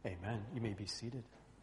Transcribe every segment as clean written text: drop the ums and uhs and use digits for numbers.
Amen. You may be seated.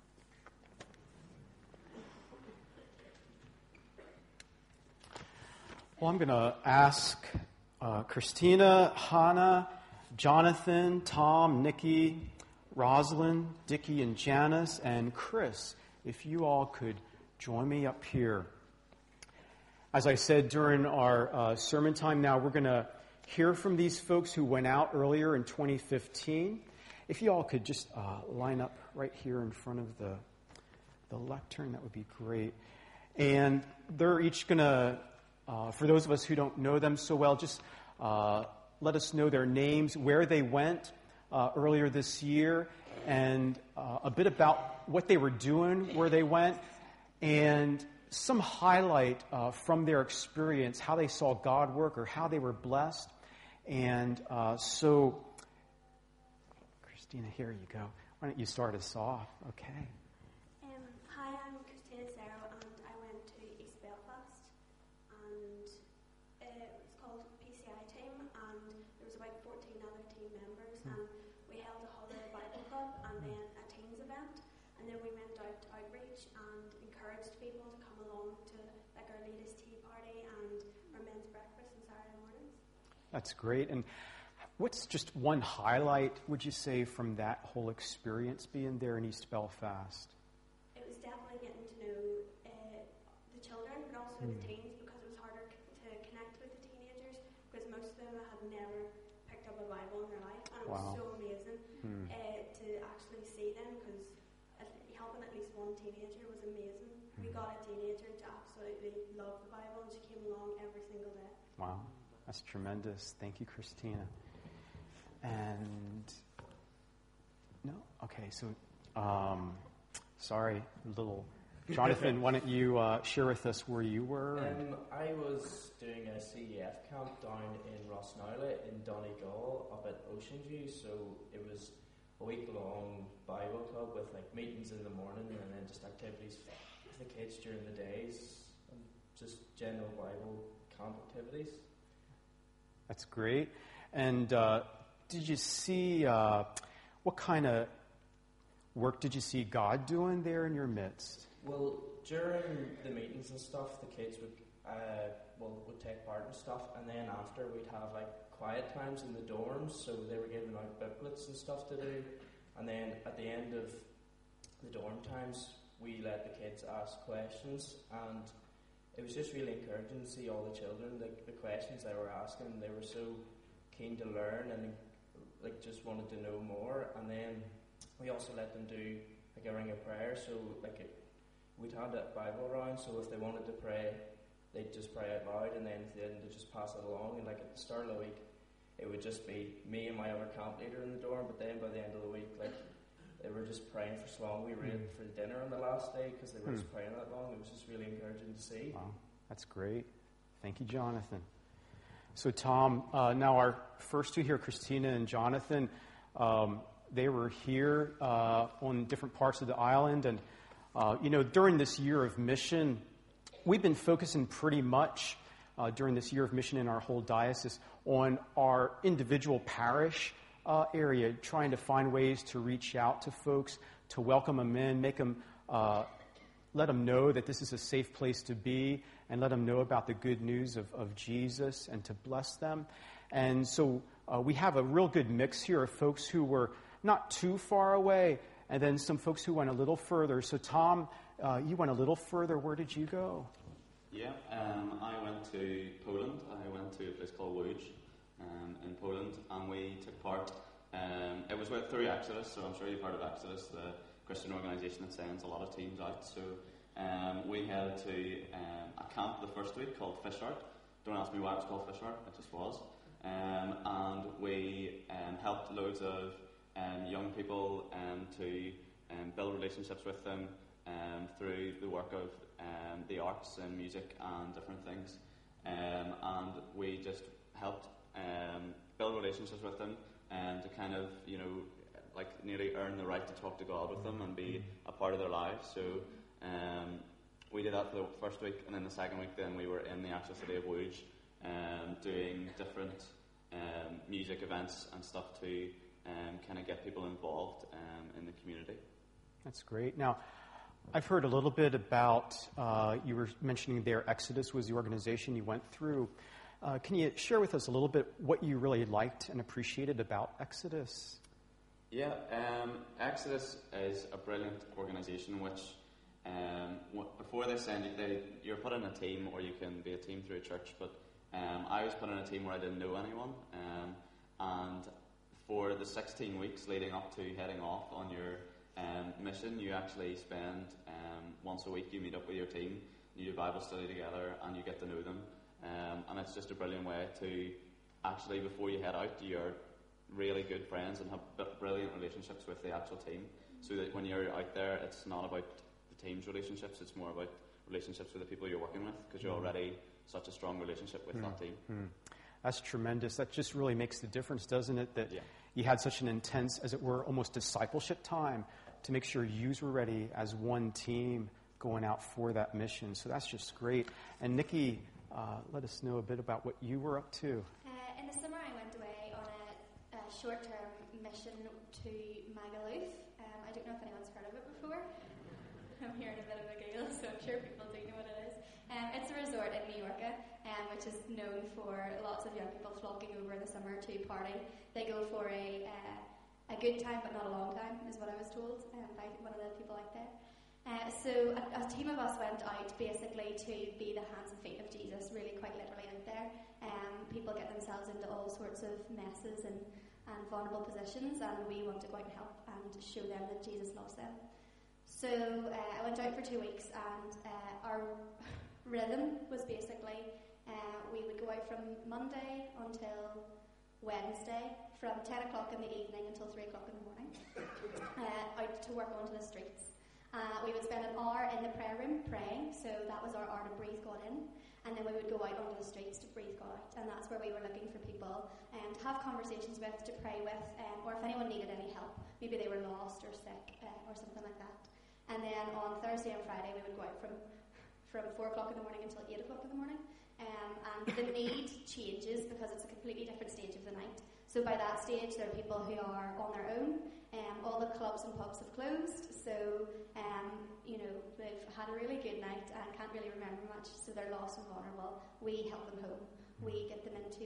Well, I'm going to ask Christina, Hannah, Jonathan, Tom, Nikki, Rosalind, Dickie, and Janice, and Chris, if you all could join me up here. As I said during our sermon time now, we're going to hear from these folks who went out earlier in 2015. If you all could just line up right here in front of the lectern, that would be great. And they're each going to, for those of us who don't know them so well, just let us know their names, where they went earlier this year, and a bit about what they were doing, where they went, and some highlight from their experience, how they saw God work or how they were blessed. And so, Christina, here you go. Why don't you start us off? Okay. Hi, I'm Christina Sarah, and I went to East Belfast, and it was called PCI Team, and there was about 14 other team members, and we held a Holiday Bible Club, and then a teens event, and then we went out to outreach and encouraged people to come along to like our latest tea party and our men's breakfast on Saturday mornings. That's great. And what's just one highlight, would you say, from that whole experience being there in East Belfast? It was definitely getting to know the children, but also the teens, because it was harder to connect with the teenagers, because most of them had never picked up a Bible in their life, and it was so amazing to actually see them, because helping at least one teenager was amazing. We got a teenager to absolutely love the Bible, and she came along every single day. Wow, that's tremendous. Thank you, Christina. And no, okay. So, sorry, little Jonathan. Why don't you share with us where you were? I was doing a CEF camp down in Rossnowla in Donegal up at Oceanview. So it was a week-long Bible club with like meetings in the morning and then just activities with the kids during the days, and just general Bible camp activities. That's great. And did you see what kind of work did you see God doing there in your midst? Well, during the meetings and stuff, the kids would take part and stuff, and then after we'd have like quiet times in the dorms, so they were giving out booklets and stuff to do, and then at the end of the dorm times, we let the kids ask questions, and it was just really encouraging to see all the children, the questions they were asking. They were so keen to learn and like just wanted to know more. And then we also let them do like a ring of prayer. So we'd had a Bible round, so if they wanted to pray, they'd just pray out loud, and then if they didn't, they'd just pass it along. And like at the start of the week, it would just be me and my other camp leader in the dorm, but then by the end of the week, like they were just praying for so long. We read for dinner on the last day because they were just praying that long. It was just really encouraging to see. Wow, that's great. Thank you, Jonathan. So, Tom, now our first two here, Christina and Jonathan, they were here on different parts of the island. And, during this year of mission, we've been focusing pretty much during this year of mission in our whole diocese on our individual parish area, trying to find ways to reach out to folks, to welcome them in, make them, let them know that this is a safe place to be, and let them know about the good news of Jesus and to bless them. And so we have a real good mix here of folks who were not too far away, and then some folks who went a little further. So Tom, you went a little further. Where did you go? Yeah, I went to Poland. I went to a place called Łódź in Poland, and we took part. It was through Exodus, so I'm sure you've heard of Exodus, the Christian organisation that sends a lot of teams out. So we headed to a camp the first week called Fish Art. Don't ask me why it was called Fish Art, it just was. And we helped loads of young people to build relationships with them through the work of the arts and music and different things. And we just helped build relationships with them and to kind of, nearly earn the right to talk to God with them and be a part of their lives. So we did that for the first week, and then the second week then we were in the actual city of Łódź doing different music events and stuff to kind of get people involved in the community. That's great. Now, I've heard a little bit about, you were mentioning there, Exodus was the organization you went through. Can you share with us a little bit what you really liked and appreciated about Exodus? Yeah, Exodus is a brilliant organisation which, before they send you, you're put in a team, or you can be a team through a church, but I was put in a team where I didn't know anyone, and for the 16 weeks leading up to heading off on your mission, you actually spend once a week, you meet up with your team, you do Bible study together, and you get to know them, and it's just a brilliant way to actually, before you head out, you're really good friends and have brilliant relationships with the actual team, so that when you're out there, it's not about the team's relationships, it's more about relationships with the people you're working with, because you're already such a strong relationship with that team. That's tremendous. That just really makes the difference, doesn't it? That you had such an intense, as it were, almost discipleship time to make sure you were ready as one team going out for that mission. So that's just great. And Nikki, let us know a bit about what you were up to. In the summer, I went away on a short-term mission to Magaluf. I don't know if anyone's heard of it before. I'm hearing a bit of a giggle, so I'm sure people do know what it is. It's a resort in Majorca, which is known for lots of young people flocking over in the summer to party. They go for a good time, but not a long time, is what I was told by one of the people out there. So a team of us went out basically to be the hands and feet of Jesus, really quite literally out there. People get themselves into all sorts of messes and vulnerable positions, and we want to go out and help and show them that Jesus loves them. So I went out for 2 weeks, and our rhythm was basically we would go out from Monday until Wednesday, from 10 o'clock in the evening until 3 o'clock in the morning, out to work onto the streets. We would spend an hour in the prayer room praying, so that was our hour to breathe God in, and then we would go out onto the streets to breathe God out, and that's where we were looking for people to have conversations with, to pray with, or if anyone needed any help, maybe they were lost or sick or something like that. And then on Thursday and Friday we would go out from 4 o'clock in the morning until 8 o'clock in the morning, and the need changes because it's a completely different stage of the night. So by that stage there are people who are on their own. All the clubs and pubs have closed, so they've had a really good night and can't really remember much, so they're lost and vulnerable. We help them home. We get them into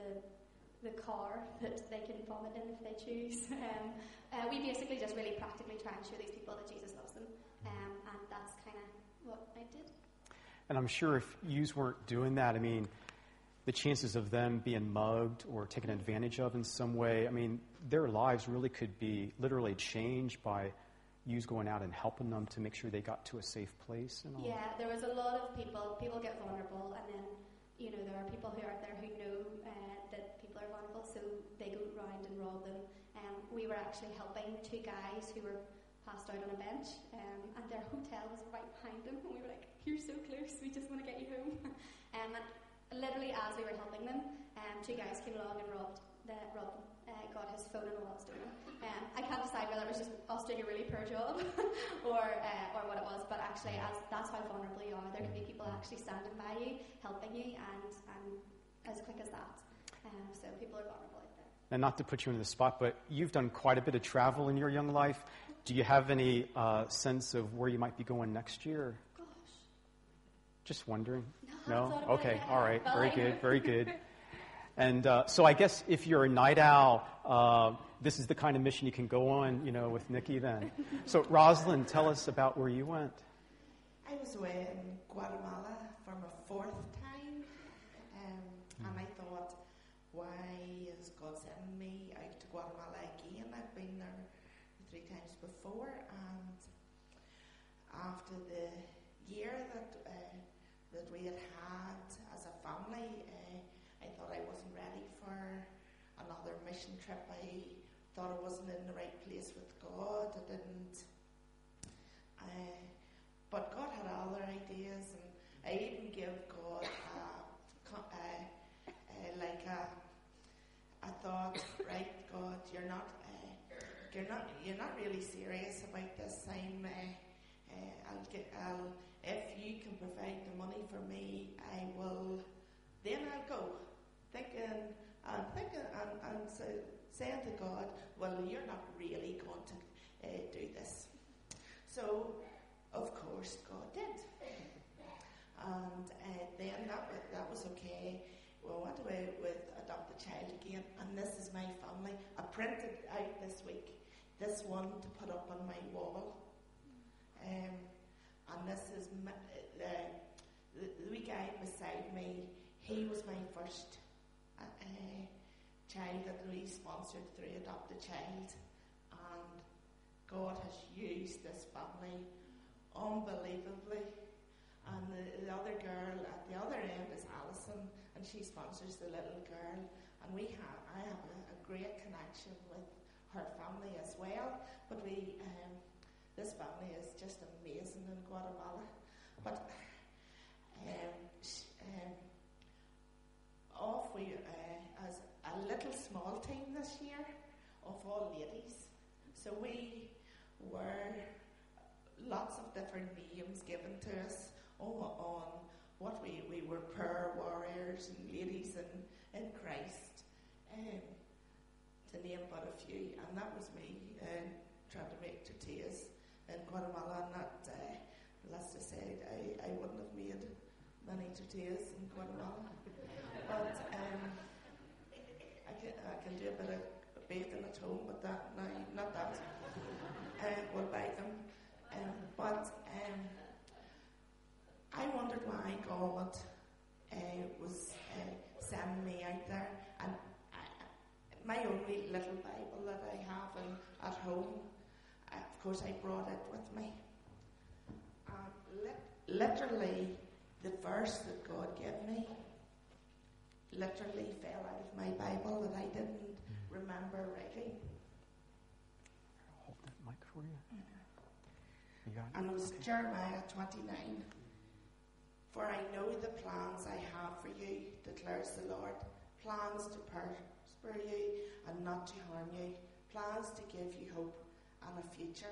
the car that they can vomit in if they choose. We basically just really practically try and show these people that Jesus loves them, and that's kind of what I did. And I'm sure if yous weren't doing that, I mean, the chances of them being mugged or taken advantage of in some way, I mean, their lives really could be literally changed by yous going out and helping them to make sure they got to a safe place and all. Yeah, there was a lot of people get vulnerable, and then, there are people who are out there who know that people are vulnerable, so they go round and rob them. We were actually helping 2 guys who were passed out on a bench, and their hotel was right behind them, and we were like, you're so close, we just want to get you home. And literally as we were helping them, 2 guys came along and robbed them, got his phone and all that stolen. I can't decide whether it was just us doing a really poor job or what it was, but actually that's how vulnerable you are. There can be people actually standing by you, helping you, and as quick as that. So people are vulnerable out there. And not to put you in the spot, but you've done quite a bit of travel in your young life. Do you have any sense of where you might be going next year? Gosh. Just wondering. No? Okay, all right. But Very good, very good. And so I guess if you're a night owl, this is the kind of mission you can go on, with Nikki then. So Rosalind, tell us about where you went. I was away in Guatemala for my 4th time, and I thought, why is God sending me out to Guatemala again? I've been there 3 times before, and after the year that we had as a family, I thought I wasn't ready for another mission trip. I thought I wasn't in the right place with God. I didn't. But God had other ideas, and I even gave God I thought, right, God, you're not really serious about this. If you can provide the money for me, then I'll go. Thinking and saying to God, well, you're not really going to do this. So, of course, God did. And then that was okay. We went away with Adopt a Child again, and this is my family. I printed out this week this one to put up on my wall. And this is the wee guy beside me. He was my first child that we sponsored through Adopt a Child, and God has used this family unbelievably. And the other girl at the other end is Alison, and she sponsors the little girl. And I have a great connection with her family as well. But this family is just amazing in Guatemala. But off we as a little small team this year of all ladies. So we were lots of different names given to us on what we were prayer warriors and ladies in Christ, to name but a few. And that was me trying to make tortillas in Guatemala. And that, let's just say, I wouldn't have made many tortillas in Guatemala. But I can do a bit of baking at home, but not that. We'll buy them. But I wondered why God was sending me out there. And my only little Bible that I have at home, of course I brought it with me. Literally, the verse that God gave me literally fell out of my Bible that I didn't remember writing. Hold that mic for you. You got it? And it was Jeremiah 29. For I know the plans I have for you, declares the Lord. Plans to prosper you and not to harm you. Plans to give you hope and a future.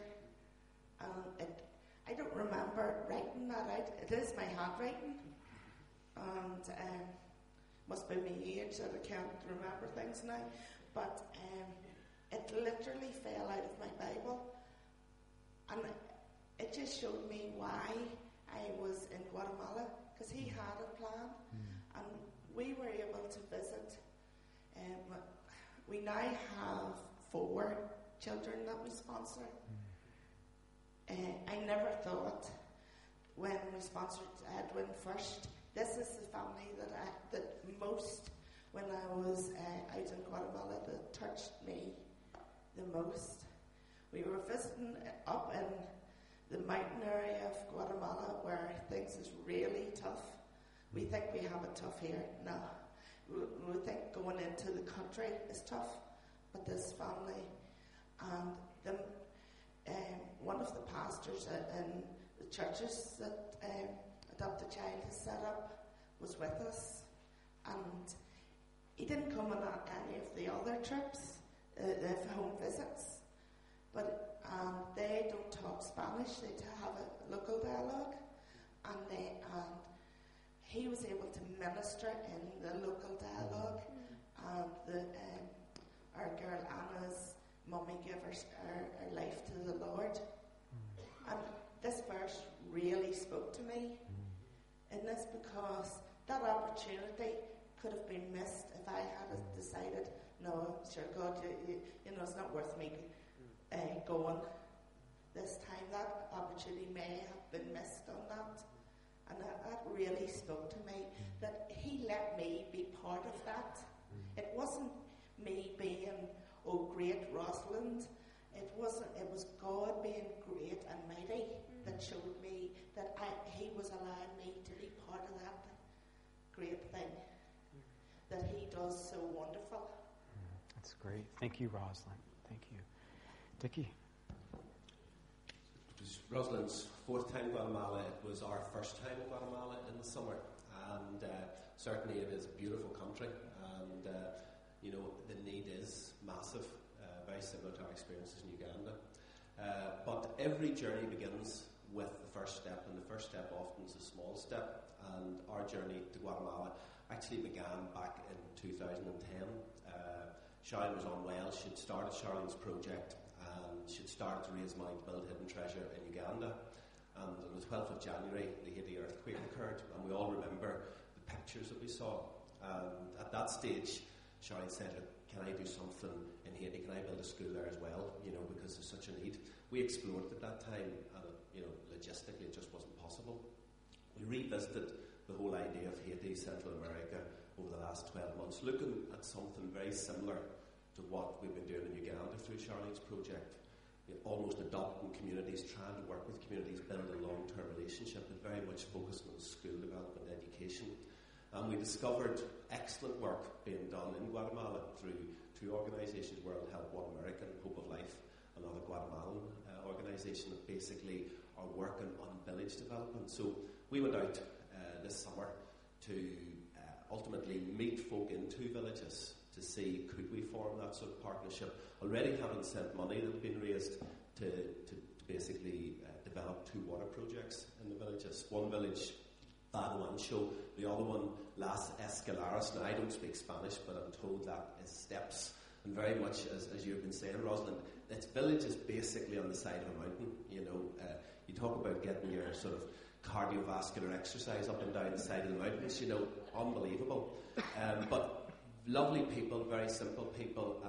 I don't remember writing that out. It is my handwriting. And must be my age that I can't remember things now. But it literally fell out of my Bible. And it just showed me why I was in Guatemala, because he had a plan, and we were able to visit. We now have 4 children that we sponsor. I never thought when we sponsored Edwin first, this is the family that most, when I was out in Guatemala, that touched me the most. We were visiting up in the mountain area of Guatemala where things is really tough. We think we have it tough here. No. We think going into the country is tough, but this family and one of the pastors in the churches that Adopt a Child has set up was with us, and he didn't come on any of the other trips, the home visits, but they don't talk Spanish. They have a local dialogue, and he was able to minister in the local dialogue. And our girl Anna's mummy gave her life to the Lord, and this verse really spoke to me. And that's because that opportunity could have been missed if I had decided, no, sure, God, you know, it's not worth me going this time. That opportunity may have been missed on that. And that really spoke to me, that he let me be part of that. It wasn't me being, great Rosalind. It was God being great and mighty that showed me that he was allowing me to be part of that great thing that he does so wonderful. That's great. Thank you, Rosalind. Thank you. Dickie? It was Rosalind's 4th time in Guatemala. It was our first time in Guatemala in the summer. And certainly it is a beautiful country. And, the need is massive, very similar to our experiences in Uganda. But every journey begins with the first step, and the first step often is a small step. And our journey to Guatemala actually began back in 2010. Sharon was unwell. She'd started Charlene's project, and she'd started to raise money to build Hidden Treasure in Uganda. And on the 12th of January, the Haiti earthquake occurred, and we all remember the pictures that we saw. And at that stage, Charlene said, "Look, can I do something in Haiti? Can I build a school there as well? Because there's such a need." We explored at that time, and logistically, it just wasn't possible. We revisited the whole idea of Haiti, Central America, over the last 12 months, looking at something very similar to what we've been doing in Uganda through Charlene's project. Almost adopting communities, trying to work with communities, build a long-term relationship, but very much focused on school development and education. And we discovered excellent work being done in Guatemala through two organisations, World Help One American, Hope of Life, another Guatemalan organisation that basically are working on village development. So we went out this summer to ultimately meet folk in two villages to see could we form that sort of partnership. Already having sent money that had been raised to basically develop two water projects in the villages. One village, Baduancho, the other one, Las Escaleras. Now I don't speak Spanish, but I'm told that is steps. And very much, as you've been saying, Rosalind, its village is basically on the side of a mountain. You talk about getting your sort of cardiovascular exercise up and down the side of the mountains, unbelievable. But lovely people, very simple people,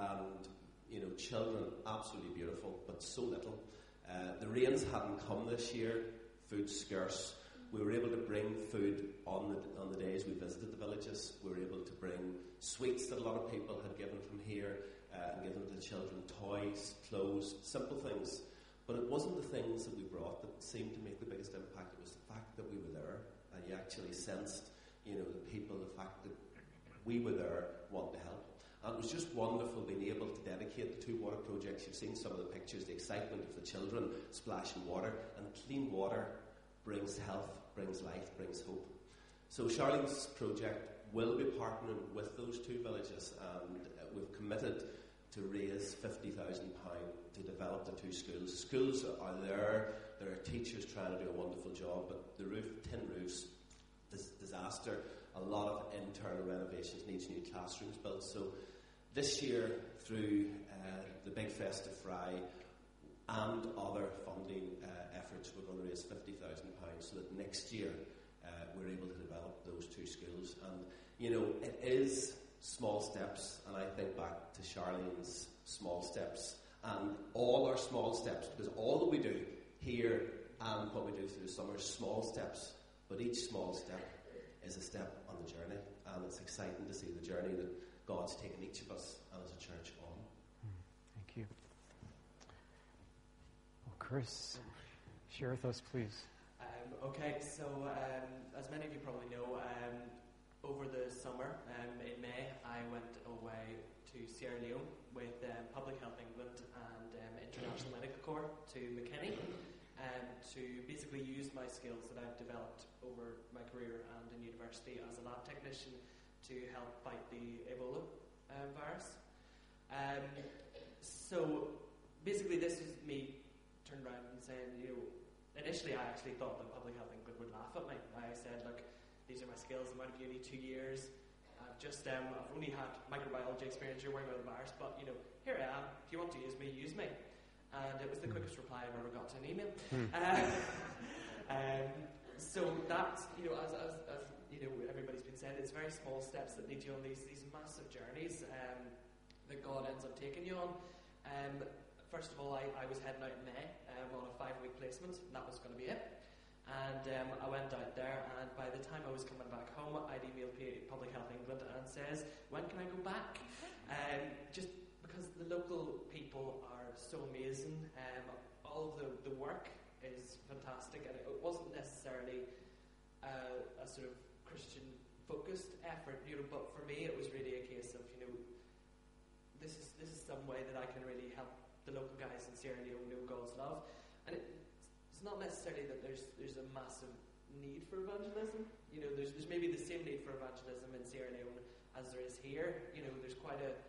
and children, absolutely beautiful, but so little. The rains hadn't come this year, food scarce. We were able to bring food on the days we visited the villages. We were able to bring sweets that a lot of people had given from here and given to the children, toys, clothes, simple things. But it wasn't the things that we brought that seemed to make the biggest impact. It was the fact that we were there, and you actually sensed, the people, the fact that we were there, wanting to help. And it was just wonderful being able to dedicate the two water projects. You've seen some of the pictures, the excitement of the children splashing water, and clean water brings health, brings life, brings hope. So Charlene's project will be partnering with those two villages, and we've committed to raise £50,000 to develop the two schools. Schools are there are teachers trying to do a wonderful job, but the tin roofs, this disaster, a lot of internal renovations, needs new classrooms built. So this year, through the Big Festive Fry and other funding efforts, we're going to raise £50,000 so that next year we're able to develop those two schools. And, it is small steps, and I think back to Charlene's small steps and all our small steps, because all that we do here and what we do through the summer is small steps, but each small step is a step on the journey, and it's exciting to see the journey that God's taken each of us and as a church on. Thank you. Well, Chris, share with us, please. Okay, so as many of you probably know, over the summer, in May, I went away to Sierra Leone with Public Health England and International Medical Corps to McKinney to basically use my skills that I've developed over my career and in university as a lab technician to help fight the Ebola virus. So basically this is me turned around and saying, initially I actually thought that Public Health England would laugh at me. I said, look, these are my skills, I'm out of uni 2 years, I've only had microbiology experience, you're worrying about the virus, but here I am, if you want to use me, use me. And it was the quickest reply I've ever got to an email. So that's, as everybody's been saying, it's very small steps that lead you on these massive journeys that God ends up taking you on. First of all, I was heading out in May on a 5-week placement, and that was going to be it. And I went out there, and by the time I was coming back home, I'd emailed Public Health England and says, when can I go back? Just because the local people are so amazing, all of the work is fantastic, and it wasn't necessarily a sort of Christian-focused effort, but for me it was really a case of, this is some way that I can really help the local guys in Sierra Leone know God's love. And it's not necessarily that there's a massive need for evangelism. There's maybe the same need for evangelism in Sierra Leone as there is here. There's quite a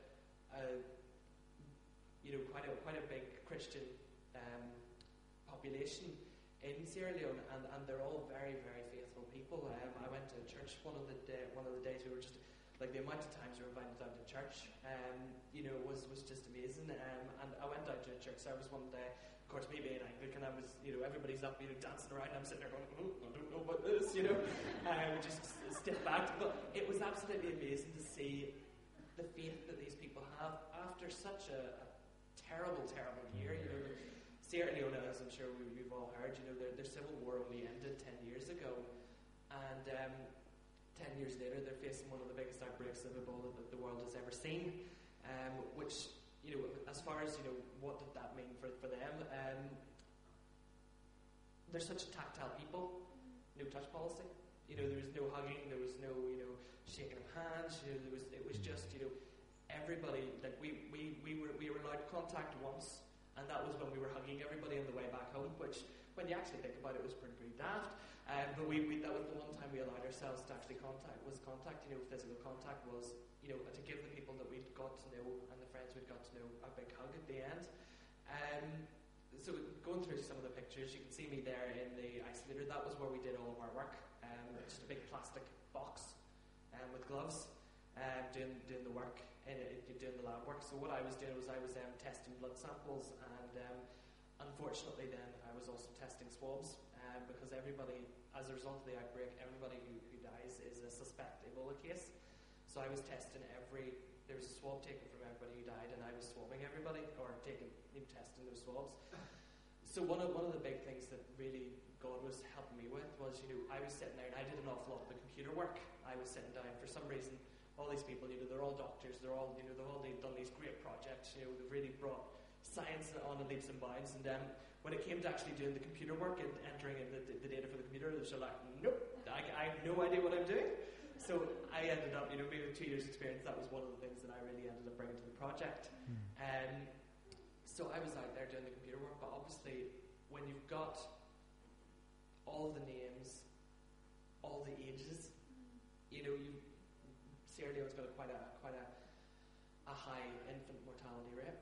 big Christian population in Sierra Leone, and they're all very, very faithful people. I went to church one of the days. We were just like the amount of times we were invited down to church, was just amazing. And I went down to a church service one day. Of course, me being Anglican, I was, everybody's up, dancing around. I'm sitting there going, I don't know about this, just step back. But it was absolutely amazing to see the faith that these people have after such a terrible, terrible year. Sierra Leone, as I'm sure we've all heard, their civil war only ended 10 years ago, and 10 years later they're facing one of the biggest outbreaks of Ebola that the world has ever seen, which, as far as, what did that mean for them? They're such tactile people, no touch policy. There was no hugging, there was no, shaking of hands. It was just, everybody. Like we were allowed contact once, and that was when we were hugging everybody on the way back home. Which, when you actually think about it, was pretty daft. But that was the one time we allowed ourselves to actually contact. Physical contact was, to give the people that we'd got to know and the friends we'd got to know a big hug at the end. So going through some of the pictures, you can see me there in the isolator. That was where we did all of our work. Just a big plastic box with gloves, doing the work, doing the lab work. So what I was doing was I was testing blood samples, and unfortunately then I was also testing swabs, because everybody, as a result of the outbreak, everybody who dies is a suspect Ebola case. So I was testing there was a swab taken from everybody who died, and I was swabbing everybody, or testing those swabs. So one of the big things that really God was helping me with was, I was sitting there and I did an awful lot of the computer work. I was sitting down, for some reason, all these people, they're all doctors, they've all done these great projects, they've really brought science on leaps and bounds, and when it came to actually doing the computer work and entering in the data for the computer, they were like, nope, I have no idea what I'm doing. So I ended up, maybe with 2 years experience, that was one of the things that I really ended up bringing to the project. So I was out there doing the computer work, but obviously when you've got all the names, all the ages, Sierra Leone's got quite a high infant mortality rate,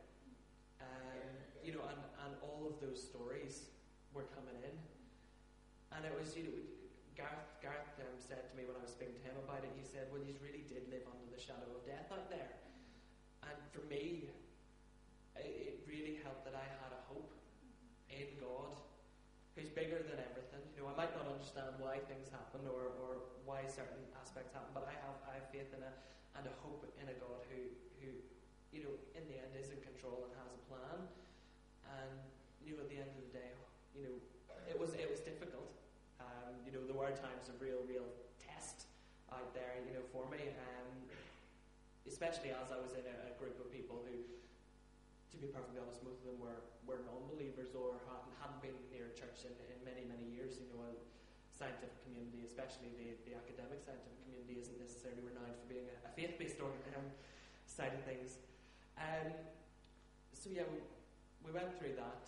and all of those stories were coming in, and it was, Gareth said to me when I was speaking to him about it, he said, well, you really did live under the shadow of death out there. And for me, it really helped that I had a hope in God, who's bigger than everything. I might not understand why things happen or why certain aspects happen, but I have faith in and a hope in a God who in the end is in control and has a plan. And at the end of the day, it was difficult. There were times of real test out there, for me, especially as I was in a group of people who, to be perfectly honest, most of them were non-believers or hadn't been near church in many, many years. A scientific community, especially the academic scientific community, isn't necessarily renowned for being a faith-based side of things. So yeah, we went through that.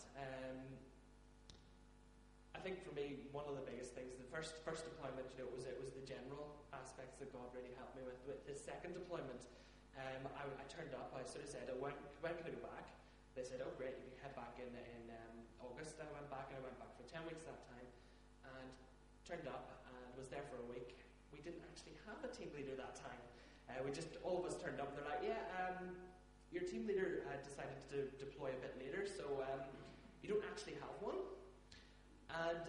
I think for me, one of the biggest things, the first deployment, it was the general aspects that God really helped me with. With the second deployment, I turned up. I sort of said, when can I go back? They said, oh great, you can head back in August. I went back, and I went back for 10 weeks that time, and turned up and was there for a week. We didn't actually have a team leader that time. We just, all of us turned up, and they're like, your team leader decided to deploy a bit later, so you don't actually have one. And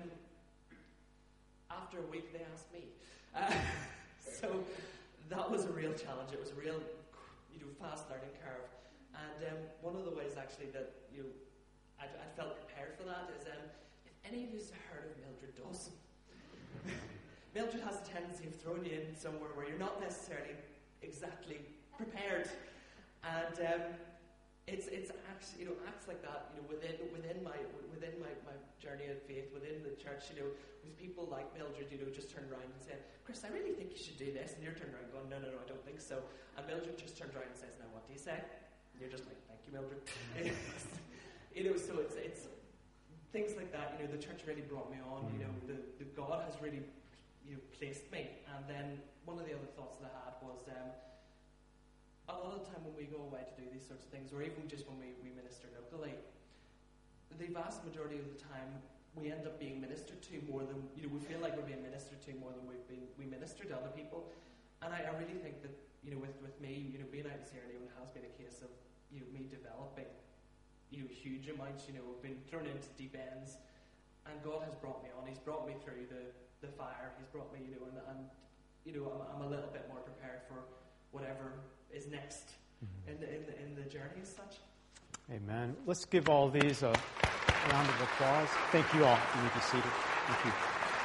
after a week, they asked me. So that was a real challenge. It was a real, fast learning curve. And one of the ways actually that I felt prepared for that is, if any of you have heard of Mildred Dawson, Mildred has a tendency of throwing you in somewhere where you're not necessarily exactly prepared, and it's actually acts like that within my journey of faith within the church, with people like Mildred just turn around and say, Chris, I really think you should do this, and you're turning around going, no, I don't think so, and Mildred just turns around and says, now what do you say? And you're just like, thank you, Mildred. So it's things like that. The church really brought me on. The God has really placed me. And then one of the other thoughts that I had was, a lot of the time when we go away to do these sorts of things, or even just when we minister locally, the vast majority of the time we end up being ministered to more than we feel like we're being ministered to more than we minister to other people. And I really think that, with me, being out in Sierra Leone has been a case of, me developing, huge amounts, been thrown into deep ends, and God has brought me on. He's brought me through the fire. He's brought me, and I'm a little bit more prepared for whatever is next in the journey as such. Amen. Let's give all these a round of applause. Thank you all. You may be seated. Thank you.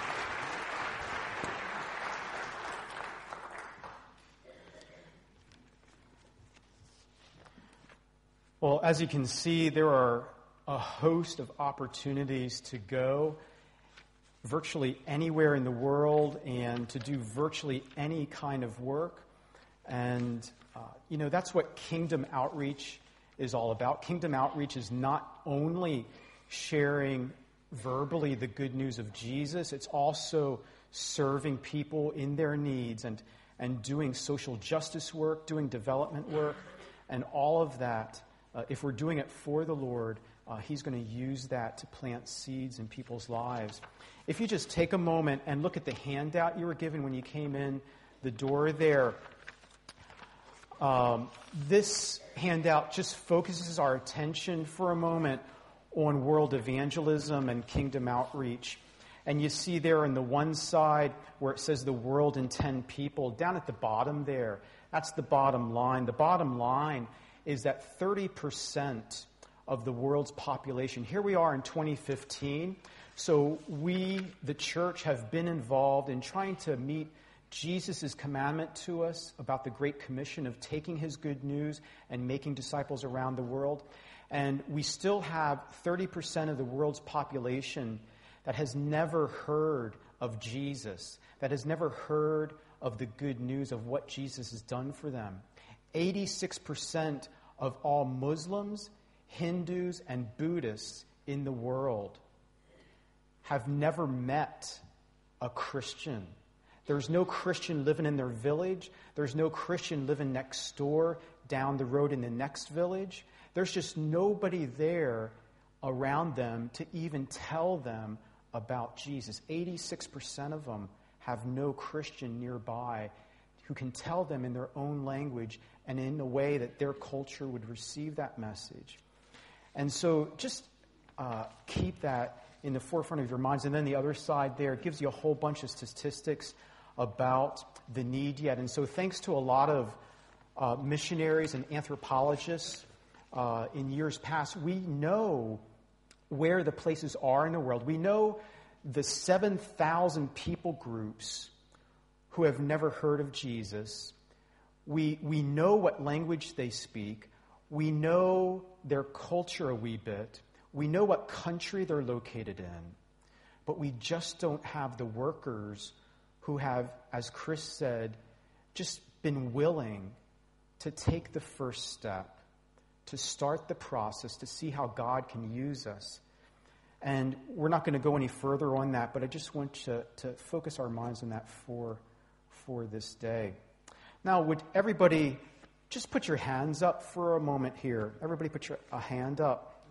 Well, as you can see, there are a host of opportunities to go virtually anywhere in the world and to do virtually any kind of work. And, that's what Kingdom Outreach is all about. Kingdom Outreach is not only sharing verbally the good news of Jesus, it's also serving people in their needs and doing social justice work, doing development work, and all of that. If we're doing it for the Lord, He's going to use that to plant seeds in people's lives. If you just take a moment and look at the handout you were given when you came in the door there, this handout just focuses our attention for a moment on world evangelism and kingdom outreach. And you see there on the one side where it says the world in 10 people, down at the bottom there, that's the bottom line. The bottom line is that 30% of the world's population, here we are in 2015, so we, the church, have been involved in trying to meet Jesus' commandment to us about the Great Commission of taking His good news and making disciples around the world. And we still have 30% of the world's population that has never heard of Jesus, that has never heard of the good news of what Jesus has done for them. 86% of all Muslims, Hindus, and Buddhists in the world have never met a Christian. There's no Christian living in their village. There's no Christian living next door, down the road in the next village. There's just nobody there around them to even tell them about Jesus. 86% of them have no Christian nearby who can tell them in their own language and in a way that their culture would receive that message. And so just keep that in the forefront of your minds. And then the other side there gives you a whole bunch of statistics about the need yet. And so thanks to a lot of missionaries and anthropologists in years past, we know where the places are in the world. We know the 7,000 people groups who have never heard of Jesus. We know what language they speak. We know their culture a wee bit. We know what country they're located in. But we just don't have the workers who have, as Chris said, just been willing to take the first step, to start the process, to see how God can use us. And we're not going to go any further on that, but I just want to focus our minds on that for this day. Now, would everybody just put your hands up for a moment here? Everybody put a hand up.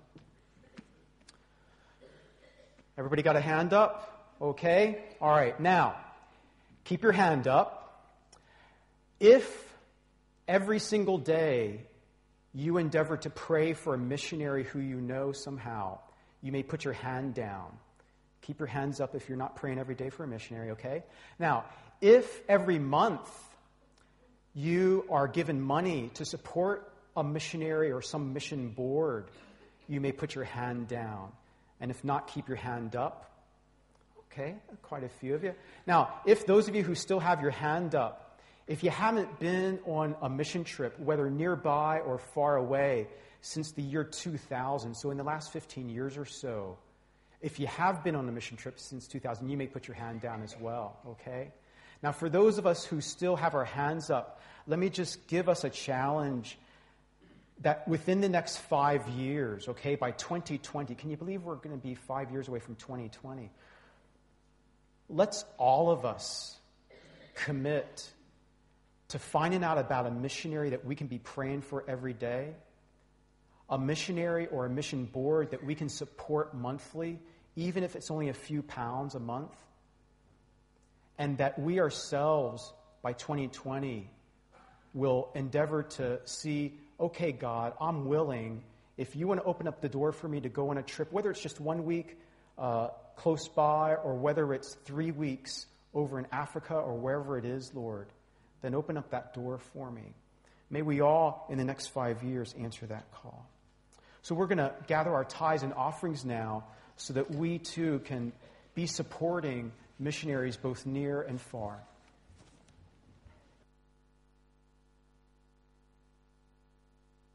Everybody got a hand up? Okay. All right. Now, keep your hand up. If every single day you endeavor to pray for a missionary who you know somehow, you may put your hand down. Keep your hands up if you're not praying every day for a missionary, okay? Now, if every month you are given money to support a missionary or some mission board, you may put your hand down. And if not, keep your hand up. Okay, quite a few of you. Now, if those of you who still have your hand up, if you haven't been on a mission trip, whether nearby or far away, since the year 2000, so in the last 15 years or so, if you have been on a mission trip since 2000, you may put your hand down as well, okay? Now, for those of us who still have our hands up, let me just give us a challenge that within the next 5 years, okay, by 2020, can you believe we're going to be 5 years away from 2020? Let's all of us commit to finding out about a missionary that we can be praying for every day, a missionary or a mission board that we can support monthly, even if it's only a few pounds a month, and that we ourselves by 2020 will endeavor to see, okay, God, I'm willing. If you want to open up the door for me to go on a trip, whether it's just 1 week close by or whether it's 3 weeks over in Africa or wherever it is, Lord, then open up that door for me. May we all, in the next 5 years, answer that call. So we're going to gather our tithes and offerings now so that we too can be supporting missionaries both near and far.